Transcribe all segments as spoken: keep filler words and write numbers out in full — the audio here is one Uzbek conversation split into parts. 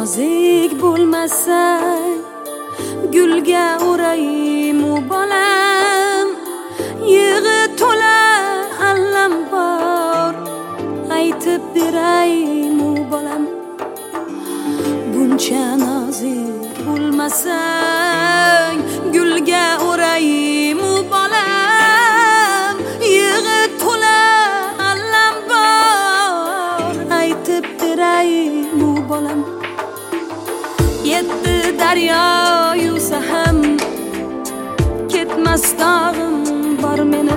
nozik bo'lmasang gulga o'raymu bolam, yig'i to'la allam bor aytib beraymu bolam. Buncha nozik bo'lmasang gulga o'raymu bolam, yig'i to'la allam bor aytib beraymu bolam. Yetti daryo yuvsa ham ketmas dog'im bor meni,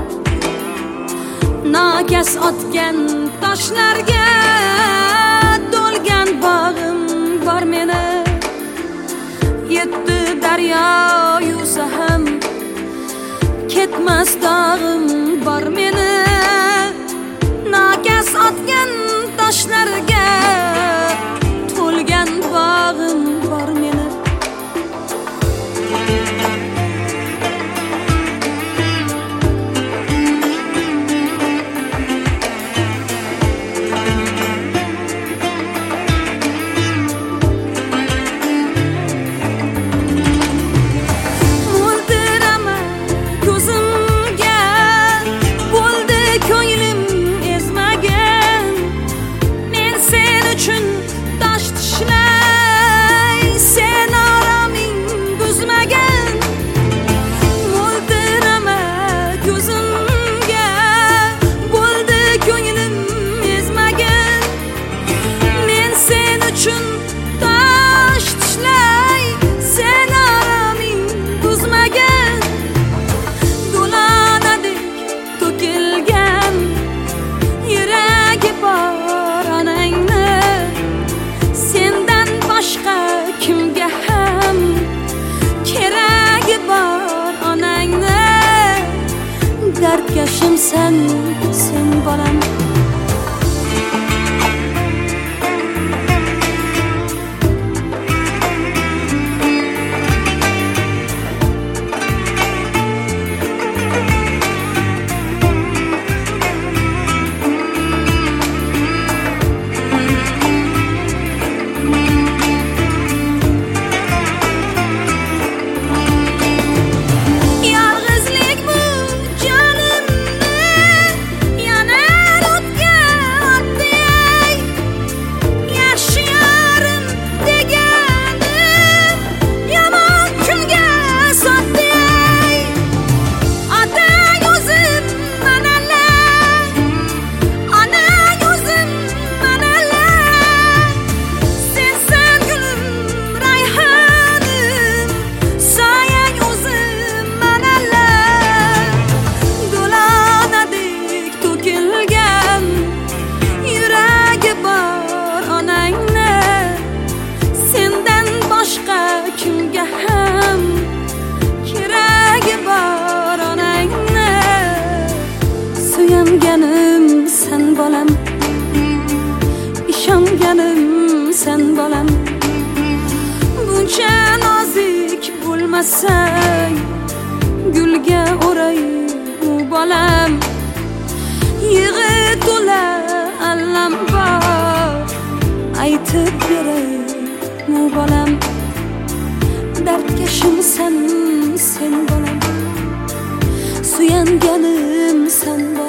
nokas otgan toshlarga to'lgan bog'im bor meni. Yetti daryo yuvsa ham ketmas dog'im bor meni, nokas otgan toshlarga to'lgan bog'im bor meni. Dardkashim sen, sen bolam. Suyanganim sen bolam, ishonganim sen bolam. Buncha nozik bo'lmasang gulga o'raymu bolam, yig'i to'la allam bor aytib beraymu bolam. Dardkashim sen, sen bolam, suyanganim sen bolam.